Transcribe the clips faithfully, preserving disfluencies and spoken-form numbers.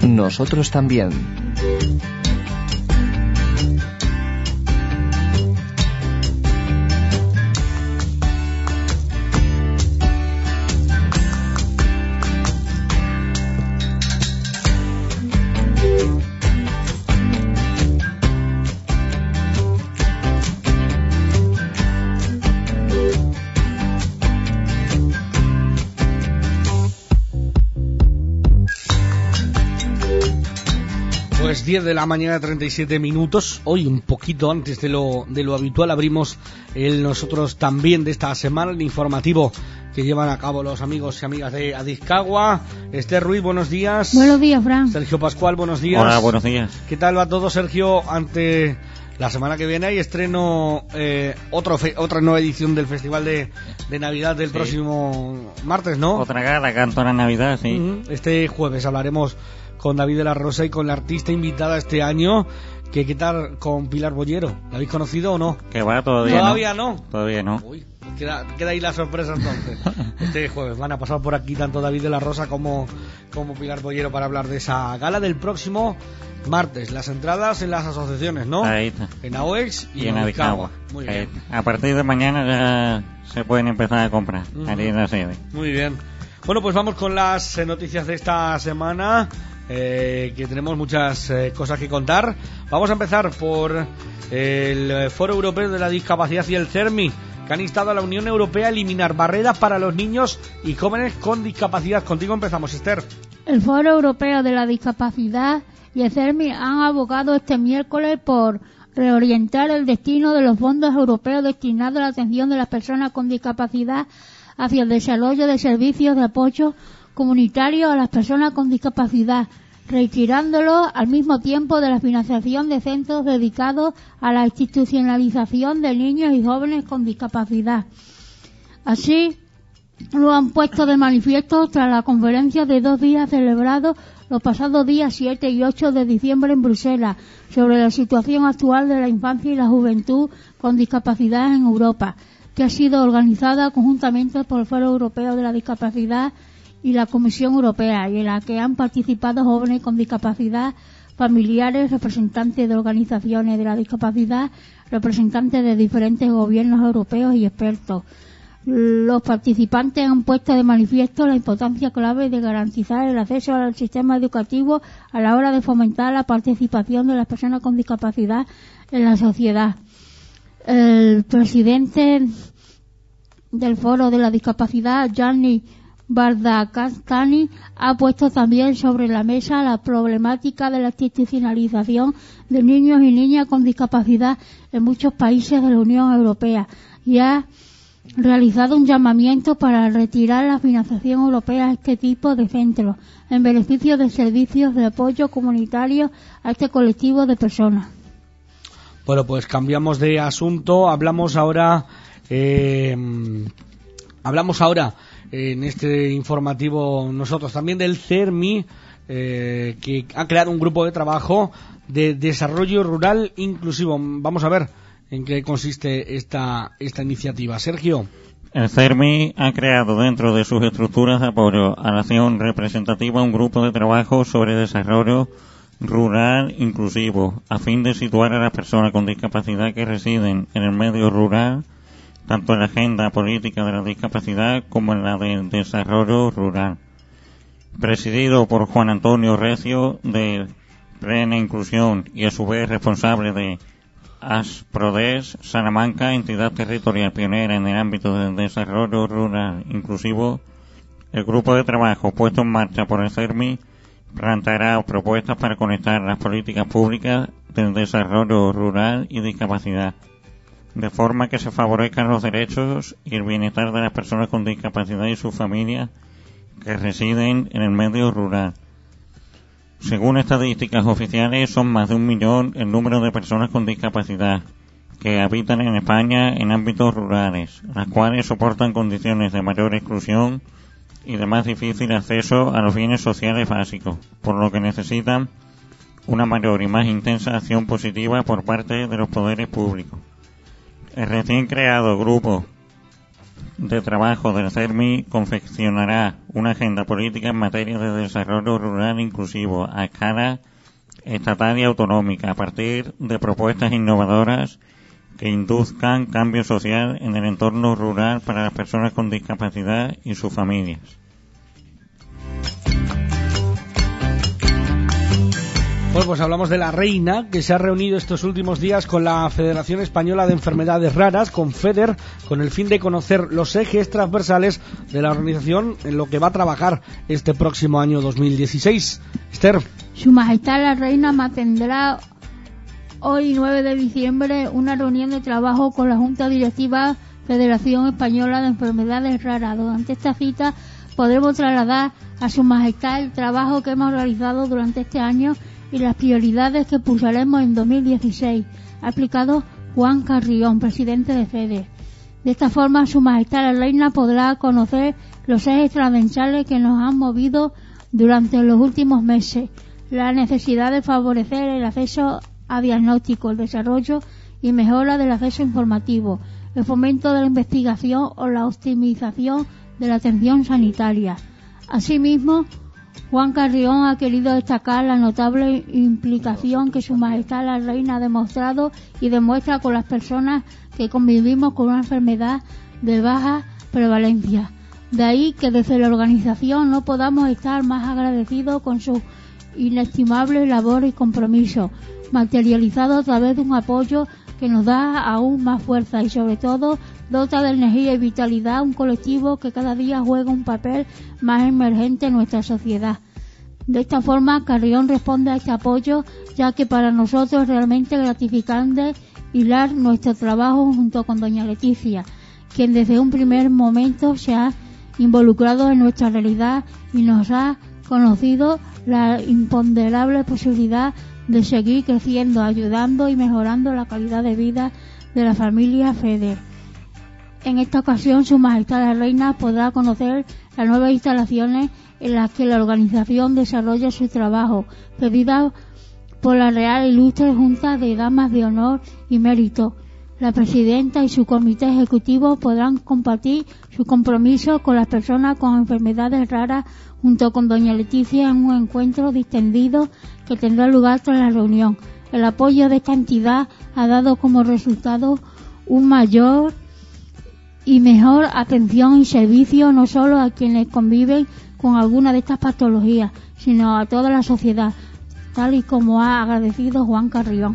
nosotros también. diez de la mañana, treinta y siete minutos. Hoy, un poquito antes de lo, de lo habitual, abrimos el nosotros también de esta semana, el informativo que llevan a cabo los amigos y amigas de Adizcagua. Esther Ruiz, buenos días. Buenos días, Fran. Sergio Pascual, buenos días. Hola, buenos días. ¿Qué tal va todo, Sergio? Ante la semana que viene hay estreno, eh, otro fe, otra nueva edición del Festival de, de Navidad del sí. próximo martes, ¿no? Otra gala, canto a la Navidad, sí. Uh-huh. Este jueves hablaremos con David de la Rosa y con la artista invitada este año. ¿Qué, qué tal con Pilar Bollero? ¿La habéis conocido o no? Que va, todavía, ¿Todavía no. no. Todavía no. Uy, queda, queda ahí la sorpresa entonces. Este jueves van a pasar por aquí tanto David de la Rosa como, como Pilar Bollero para hablar de esa gala del próximo martes. Las entradas en las asociaciones, ¿no? Ahí está. En AOEX y, y en Adizcagua. Muy bien. A partir de mañana ya se pueden empezar a comprar. Uh-huh. Ahí en la sede. Muy bien. Bueno, pues vamos con las eh, noticias de esta semana. Eh, que tenemos muchas eh, cosas que contar. Vamos a empezar por el Foro Europeo de la Discapacidad y el CERMI, que han instado a la Unión Europea a eliminar barreras para los niños y jóvenes con discapacidad. Contigo empezamos, Esther. El Foro Europeo de la Discapacidad y el CERMI han abogado este miércoles por reorientar el destino de los fondos europeos destinados a la atención de las personas con discapacidad hacia el desarrollo de servicios de apoyo comunitario a las personas con discapacidad, retirándolo al mismo tiempo de la financiación de centros dedicados a la institucionalización de niños y jóvenes con discapacidad. Así lo han puesto de manifiesto tras la conferencia de dos días celebrado los pasados días siete y ocho de diciembre en Bruselas sobre la situación actual de la infancia y la juventud con discapacidad en Europa, que ha sido organizada conjuntamente por el Foro Europeo de la Discapacidad y la Comisión Europea, y en la que han participado jóvenes con discapacidad, familiares, representantes de organizaciones de la discapacidad, representantes de diferentes gobiernos europeos y expertos. Los participantes han puesto de manifiesto la importancia clave de garantizar el acceso al sistema educativo a la hora de fomentar la participación de las personas con discapacidad en la sociedad. El presidente del Foro de la Discapacidad, Gianni Bardacastani, ha puesto también sobre la mesa la problemática de la institucionalización de niños y niñas con discapacidad en muchos países de la Unión Europea y ha realizado un llamamiento para retirar la financiación europea a este tipo de centros en beneficio de servicios de apoyo comunitario a este colectivo de personas. Bueno, pues cambiamos de asunto. Hablamos ahora eh, hablamos ahora en este informativo nosotros también del CERMI, eh, que ha creado un grupo de trabajo de desarrollo rural inclusivo. Vamos a ver en qué consiste esta esta iniciativa. Sergio. El CERMI ha creado dentro de sus estructuras de apoyo a la acción representativa un grupo de trabajo sobre desarrollo rural inclusivo, a fin de situar a las personas con discapacidad que residen en el medio rural, tanto en la agenda política de la discapacidad como en la del desarrollo rural. Presidido por Juan Antonio Recio, de Plena Inclusión, y a su vez responsable de ASPRODES Salamanca, entidad territorial pionera en el ámbito del desarrollo rural inclusivo, el grupo de trabajo puesto en marcha por el CERMI planteará propuestas para conectar las políticas públicas del desarrollo rural y discapacidad, de forma que se favorezcan los derechos y el bienestar de las personas con discapacidad y sus familias que residen en el medio rural. Según estadísticas oficiales, son más de un millón el número de personas con discapacidad que habitan en España en ámbitos rurales, las cuales soportan condiciones de mayor exclusión y de más difícil acceso a los bienes sociales básicos, por lo que necesitan una mayor y más intensa acción positiva por parte de los poderes públicos. El recién creado grupo de trabajo del CERMI confeccionará una agenda política en materia de desarrollo rural inclusivo a escala estatal y autonómica a partir de propuestas innovadoras que induzcan cambio social en el entorno rural para las personas con discapacidad y sus familias. Pues, pues hablamos de la Reina, que se ha reunido estos últimos días con la Federación Española de Enfermedades Raras, con FEDER, con el fin de conocer los ejes transversales de la organización en lo que va a trabajar este próximo año dos mil dieciséis. Esther. Su Majestad la Reina mantendrá hoy, nueve de diciembre, una reunión de trabajo con la Junta Directiva Federación Española de Enfermedades Raras. Durante esta cita podremos trasladar a Su Majestad el trabajo que hemos realizado durante este año y las prioridades que pulsaremos en dos mil dieciséis, ha explicado Juan Carrión, presidente de FEDER. De esta forma, Su Majestad la Reina podrá conocer los ejes transversales que nos han movido durante los últimos meses, la necesidad de favorecer el acceso a diagnóstico, el desarrollo y mejora del acceso informativo, el fomento de la investigación o la optimización de la atención sanitaria. Asimismo, Juan Carrión ha querido destacar la notable implicación que Su Majestad la Reina ha demostrado y demuestra con las personas que convivimos con una enfermedad de baja prevalencia. De ahí que desde la organización no podamos estar más agradecidos con su inestimable labor y compromiso, materializado a través de un apoyo que nos da aún más fuerza y sobre todo dota de energía y vitalidad un colectivo que cada día juega un papel más emergente en nuestra sociedad. De esta forma, Carrión responde a este apoyo, ya que para nosotros es realmente gratificante hilar nuestro trabajo junto con doña Leticia, quien desde un primer momento se ha involucrado en nuestra realidad y nos ha conocido la imponderable posibilidad de seguir creciendo, ayudando y mejorando la calidad de vida de la familia FEDER. En esta ocasión, Su Majestad la Reina podrá conocer las nuevas instalaciones en las que la organización desarrolla su trabajo, pedida por la Real Ilustre Junta de Damas de Honor y Mérito. La presidenta y su comité ejecutivo podrán compartir su compromiso con las personas con enfermedades raras junto con doña Leticia en un encuentro distendido que tendrá lugar tras la reunión. El apoyo de esta entidad ha dado como resultado un mayor y mejor atención y servicio no solo a quienes conviven con alguna de estas patologías, sino a toda la sociedad, tal y como ha agradecido Juan Carrión.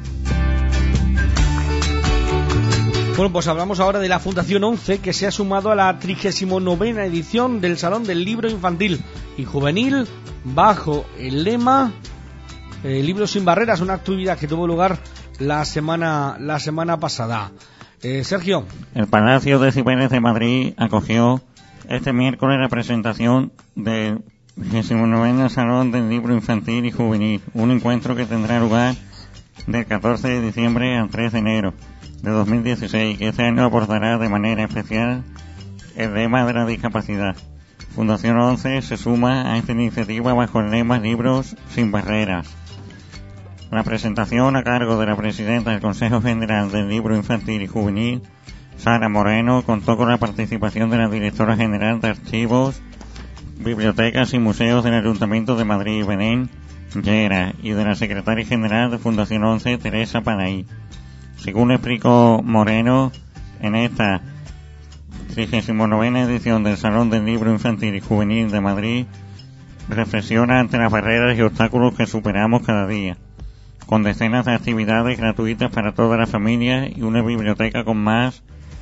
Bueno, pues hablamos ahora de la Fundación ONCE, que se ha sumado a la trigésima novena edición del Salón del Libro Infantil y Juvenil bajo el lema eh, Libros sin Barreras, una actividad que tuvo lugar la semana la semana pasada. Eh, Sergio. El Palacio de Cibeles de Madrid acogió este miércoles la presentación del trigésimo noveno Salón del Libro Infantil y Juvenil, un encuentro que tendrá lugar del catorce de diciembre al tres de enero de dos mil dieciséis, que este año abordará de manera especial el lema de la discapacidad. Fundación ONCE se suma a esta iniciativa bajo el lema Libros sin Barreras. La presentación a cargo de la presidenta del Consejo General del Libro Infantil y Juvenil, Sara Moreno, contó con la participación de la directora general de Archivos, Bibliotecas y Museos del Ayuntamiento de Madrid, Belén Llera, y de la secretaria general de Fundación ONCE, Teresa Panaí. Según explicó Moreno, en esta trigésima novena edición del Salón del Libro Infantil y Juvenil de Madrid, reflexiona ante las barreras y obstáculos que superamos cada día, con decenas de actividades gratuitas para toda la familia y una biblioteca con más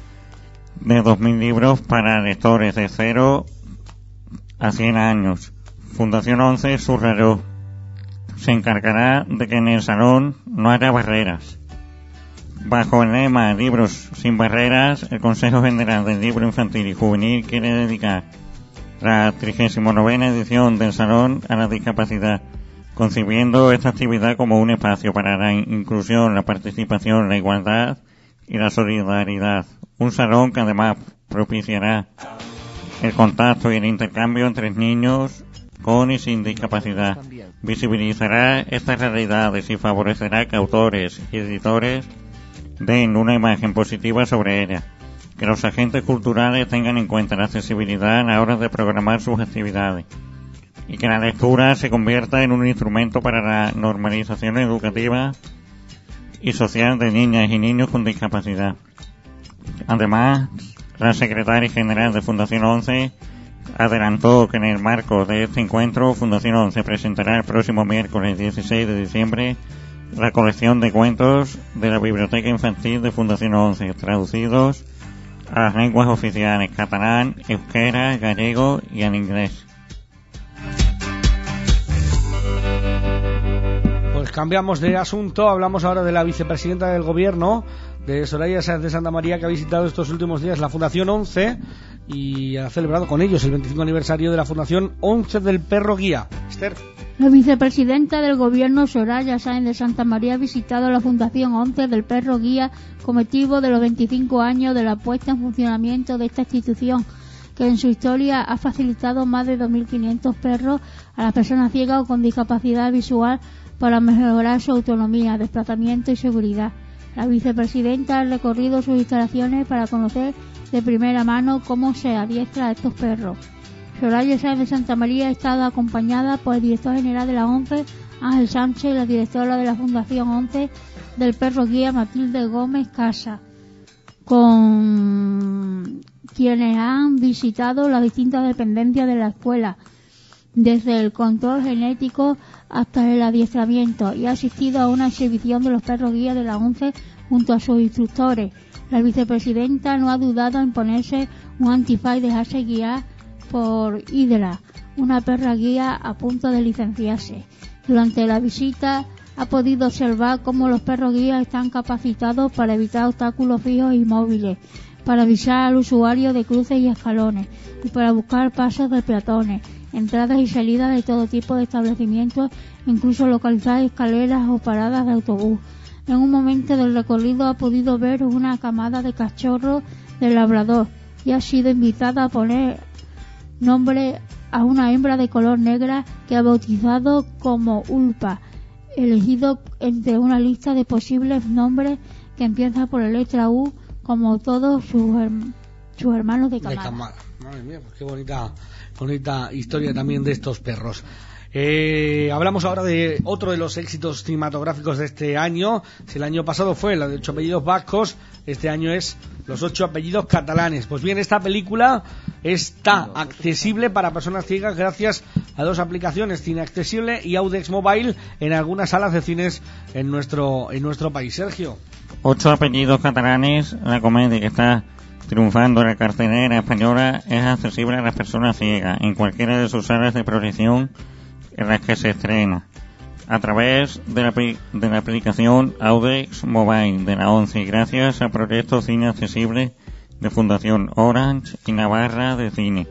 de dos mil libros para lectores de cero a cien años. Fundación ONCE subrayó: se encargará de que en el salón no haya barreras. Bajo el lema Libros sin Barreras, el Consejo General del Libro Infantil y Juvenil quiere dedicar la trigésima novena edición del Salón a la discapacidad, concibiendo esta actividad como un espacio para la inclusión, la participación, la igualdad y la solidaridad. Un salón que además propiciará el contacto y el intercambio entre niños con y sin discapacidad, visibilizará estas realidades y favorecerá que autores y editores den una imagen positiva sobre ella, que los agentes culturales tengan en cuenta la accesibilidad a la hora de programar sus actividades y que la lectura se convierta en un instrumento para la normalización educativa y social de niñas y niños con discapacidad. Además, la secretaria general de Fundación once adelantó que en el marco de este encuentro Fundación once presentará el próximo miércoles dieciséis de diciembre la colección de cuentos de la Biblioteca Infantil de Fundación once, traducidos a las lenguas oficiales catalán, euskera, gallego y en inglés. Pues cambiamos de asunto, hablamos ahora de la vicepresidenta del Gobierno, de Soraya Sáenz de Santa María, que ha visitado estos últimos días la Fundación once y ha celebrado con ellos el veinticinco aniversario de la Fundación once del Perro Guía. Esther. La vicepresidenta del Gobierno, Soraya Sáenz de Santa María, ha visitado la Fundación once del Perro Guía con motivo de los veinticinco años de la puesta en funcionamiento de esta institución, que en su historia ha facilitado más de dos mil quinientos perros a las personas ciegas o con discapacidad visual para mejorar su autonomía, desplazamiento y seguridad. La vicepresidenta ha recorrido sus instalaciones para conocer de primera mano cómo se adiestra a estos perros. Soraya Sáenz de Santa María ha estado acompañada por el director general de la ONCE, Ángel Sánchez, y la directora de la Fundación once del Perro Guía, Matilde Gómez Casa, con quienes han visitado las distintas dependencias de la escuela, desde el control genético hasta el adiestramiento, y ha asistido a una exhibición de los perros guía de la ONCE junto a sus instructores. La vicepresidenta no ha dudado en ponerse un antifaz y dejarse guiar por Hidra, una perra guía a punto de licenciarse. Durante la visita ha podido observar cómo los perros guías están capacitados para evitar obstáculos fijos y móviles, para avisar al usuario de cruces y escalones y para buscar pasos de peatones, entradas y salidas de todo tipo de establecimientos, incluso localizar escaleras o paradas de autobús. En un momento del recorrido ha podido ver una camada de cachorros de labrador y ha sido invitada a poner nombre a una hembra de color negra que ha bautizado como Ulpa, elegido entre una lista de posibles nombres que empieza por la letra U, como todos sus, herm- sus hermanos de camada. De camada. Madre mía, pues qué bonita, bonita historia también de estos perros. Eh, hablamos ahora de otro de los éxitos cinematográficos de este año. Si el año pasado fue la de ocho apellidos vascos, este año es los ocho apellidos catalanes. Pues bien, esta película está accesible para personas ciegas gracias a dos aplicaciones, Cine Accesible y Audex Mobile, en algunas salas de cines en nuestro en nuestro país. Sergio. Ocho apellidos catalanes, la comedia que está triunfando en la cartelera española, es accesible a las personas ciegas en cualquiera de sus salas de proyección en las que se estrena, a través de la, de la aplicación Audex Mobile de la ONCE, gracias al proyecto Cine Accesible de Fundación Orange y Navarra de Cine.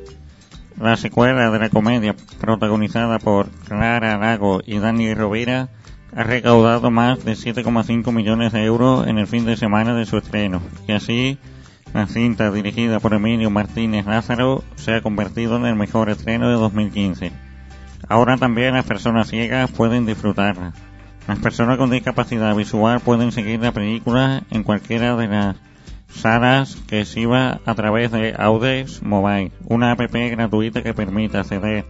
La secuela de la comedia, protagonizada por Clara Lago y Dani Rovira, ha recaudado más de siete coma cinco millones de euros en el fin de semana de su estreno, y así la cinta, dirigida por Emilio Martínez Lázaro, se ha convertido en el mejor estreno de dos mil quince. Ahora también las personas ciegas pueden disfrutarla. Las personas con discapacidad visual pueden seguir la película en cualquiera de las salas que exhiba a través de Audex Mobile, una app gratuita que permite acceder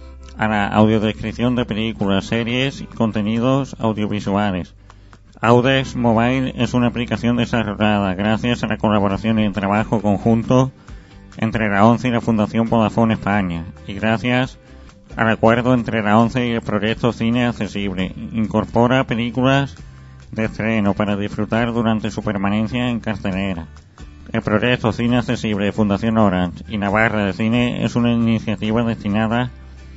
a la audiodescripción de películas, series y contenidos audiovisuales. Audex Mobile es una aplicación desarrollada gracias a la colaboración y el trabajo conjunto entre la ONCE y la Fundación Vodafone España, y gracias al acuerdo entre la ONCE y el proyecto Cine Accesible. Incorpora películas de estreno para disfrutar durante su permanencia en cartelera. El proyecto Cine Accesible de Fundación Orange y Navarra de Cine es una iniciativa destinada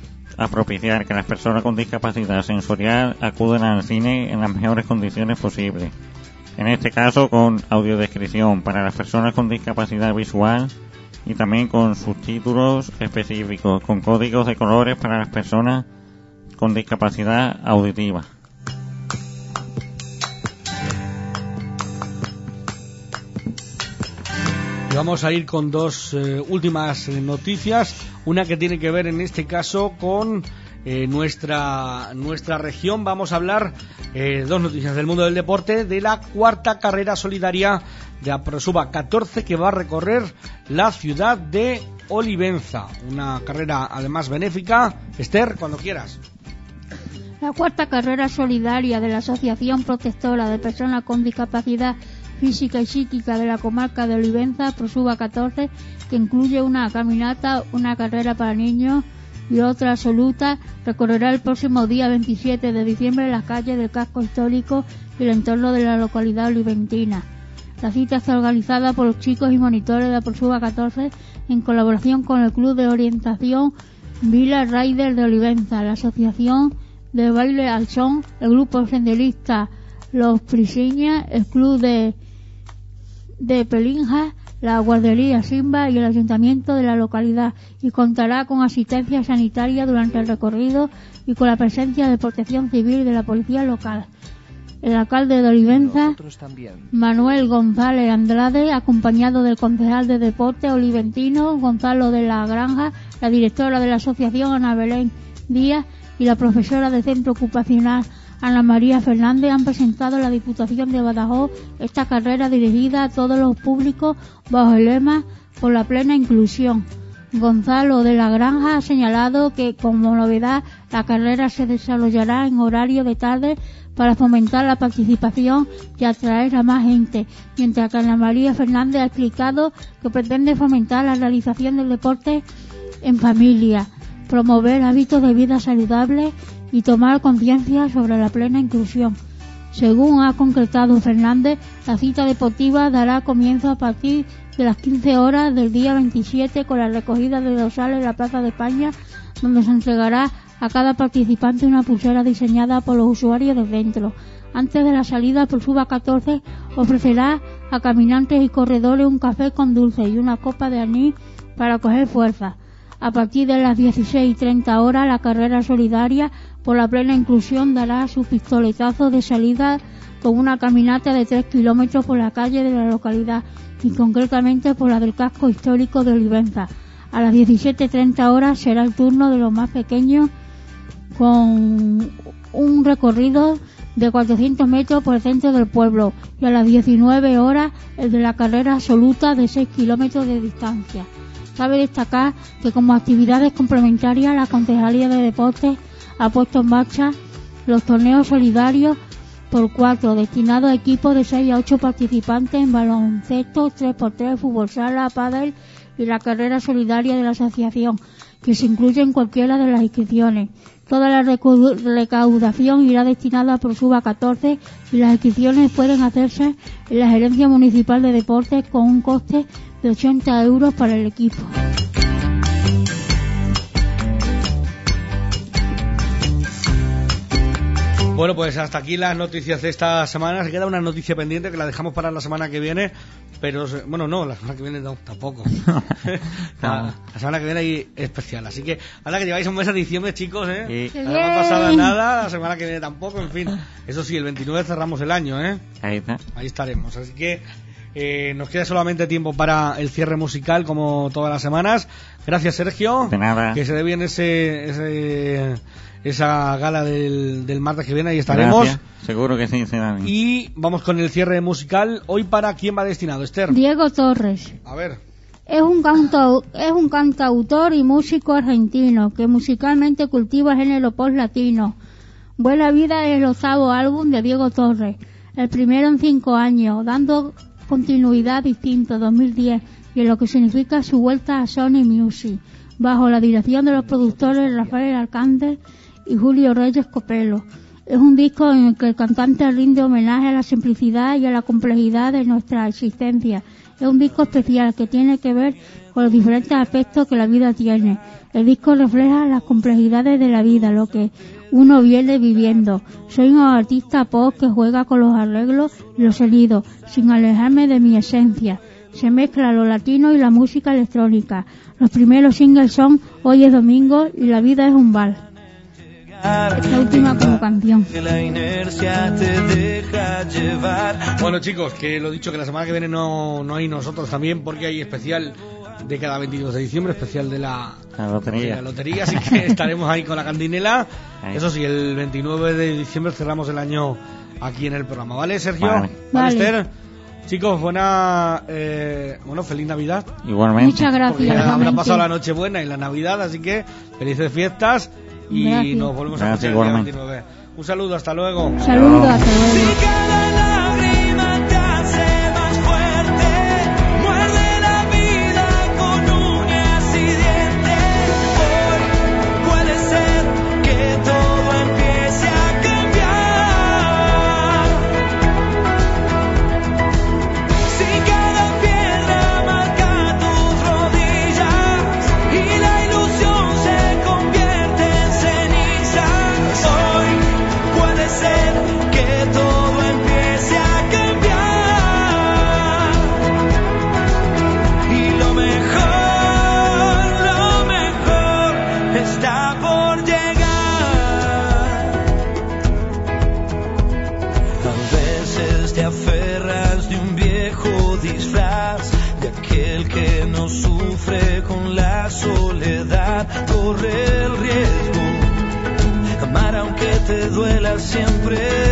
a propiciar que las personas con discapacidad sensorial acudan al cine en las mejores condiciones posibles. En este caso, con audiodescripción para las personas con discapacidad visual y también con subtítulos específicos, con códigos de colores para las personas con discapacidad auditiva. Y vamos a ir con dos eh, últimas eh, noticias, una que tiene que ver en este caso con eh, nuestra nuestra región. Vamos a hablar eh, dos noticias del mundo del deporte, de la cuarta carrera solidaria de Aprosuba catorce, que va a recorrer la ciudad de Olivenza. Una carrera además benéfica. Esther, cuando quieras. La cuarta carrera solidaria de la Asociación Protectora de Personas con Discapacidad Física y Psíquica de la comarca de Olivenza, Aprosuba catorce, que incluye una caminata, una carrera para niños y otra absoluta, recorrerá el próximo día veintisiete de diciembre las calles del casco histórico y el entorno de la localidad oliventina. La cita está organizada por los chicos y monitores de Aprosuba catorce en colaboración con el Club de Orientación Vila Rider de Olivenza, la Asociación de Baile al Son, el Grupo Senderista Los Prisiñas, el Club de, de Pelinjas, la Guardería Simba y el Ayuntamiento de la localidad, y contará con asistencia sanitaria durante el recorrido y con la presencia de Protección Civil y de la Policía Local. El alcalde de Olivenza, Manuel González Andrade, acompañado del concejal de Deporte oliventino, Gonzalo de la Granja, la directora de la asociación, Ana Belén Díaz, y la profesora de centro ocupacional, Ana María Fernández, han presentado en la Diputación de Badajoz esta carrera dirigida a todos los públicos bajo el lema por la plena inclusión. Gonzalo de la Granja ha señalado que, como novedad, la carrera se desarrollará en horario de tarde para fomentar la participación y atraer a más gente, mientras que Ana María Fernández ha explicado que pretende fomentar la realización del deporte en familia, promover hábitos de vida saludables y tomar conciencia sobre la plena inclusión. Según ha concretado Fernández, la cita deportiva dará comienzo a partir de las quince horas del día veintisiete con la recogida de dorsales en la Plaza de España, donde se entregará a cada participante una pulsera diseñada por los usuarios del centro. Antes de la salida, Aprosuba catorce ofrecerá a caminantes y corredores un café con dulce y una copa de anís para coger fuerza. A partir de las dieciséis y treinta horas, la carrera solidaria por la plena inclusión dará su pistoletazo de salida con una caminata de tres kilómetros por la calle de la localidad y concretamente por la del casco histórico de Olivenza. A las diecisiete y treinta horas será el turno de los más pequeños con un recorrido de cuatrocientos metros por el centro del pueblo, y a las diecinueve horas el de la carrera absoluta de seis kilómetros de distancia. Cabe destacar que como actividades complementarias la Concejalía de Deportes ha puesto en marcha los torneos solidarios por cuatro destinados a equipos de seis a ocho participantes en baloncesto, tres por tres, fútbol sala, pádel y la carrera solidaria de la asociación, que se incluye en cualquiera de las inscripciones. Toda la recaudación irá destinada a Aprosuba catorce y las inscripciones pueden hacerse en la Gerencia Municipal de Deportes con un coste de ochenta euros para el equipo. Bueno, pues hasta aquí las noticias de esta semana. Se queda una noticia pendiente que la dejamos para la semana que viene, pero bueno, no, la semana que viene no, tampoco. la, la semana que viene hay especial, así que ahora que lleváis un mes a diciembre, chicos, ¿eh? Sí. No ha pasado nada, la semana que viene tampoco, en fin. Eso sí, el veintinueve cerramos el año, ¿eh? Ahí está. Ahí estaremos, así que eh, nos queda solamente tiempo para el cierre musical, como todas las semanas. Gracias, Sergio. De nada. Que se dé bien ese... ese esa gala del, del martes que viene, ahí estaremos. Gracias. Seguro que sí, sí, Dani. Y vamos con el cierre musical. Hoy, ¿para quién va destinado, Esther? Diego Torres. A ver. Es un, cantau- es un cantautor y músico argentino que musicalmente cultiva el género post-latino. Buena Vida es el octavo álbum de Diego Torres, el primero en cinco años, dando continuidad distinta dos mil diez, y en lo que significa su vuelta a Sony Music, bajo la dirección de los productores Rafael Alcántara y Julio Reyes Copelo. Es un disco en el que el cantante rinde homenaje a la simplicidad y a la complejidad de nuestra existencia. Es un disco especial que tiene que ver con los diferentes aspectos que la vida tiene. El disco refleja las complejidades de la vida, lo que uno viene viviendo. Soy un artista pop que juega con los arreglos y los sonidos, sin alejarme de mi esencia. Se mezcla lo latino y la música electrónica. Los primeros singles son Hoy es domingo y La vida es un bar. Esta última como canción. Bueno, chicos, que lo dicho, que la semana que viene no, no hay nosotros también, porque hay especial de cada veintidós de diciembre, especial de la, la lotería. de la lotería, así que estaremos ahí con la cantinela. Ahí. Eso sí, el veintinueve de diciembre cerramos el año aquí en el programa, ¿vale, Sergio? Vale. ¿Vale, Esther? Chicos, buena, eh, bueno, feliz Navidad. Igualmente. Muchas gracias. Porque ya habrá igualmente. pasado la Nochebuena y la Navidad, así que felices fiestas y Gracias. nos volvemos a Gracias, escuchar el día igualmente. veintinueve. Un saludo, hasta luego. Saludos, hasta luego. Si cada lágrima te hace más fuerte, muerde la vida con uñas y dientes. Hoy puede ser que todo empiece a cambiar. Si cada piedra marca tus rodillas y la ilusión se convierte en cenizas, hoy puede ser que todo empiece a cambiar. Y lo mejor, lo mejor está por llegar. A veces te aferras de un viejo disfraz, de aquel que no sufre con la soledad. Corre el riesgo, amar aunque te duela siempre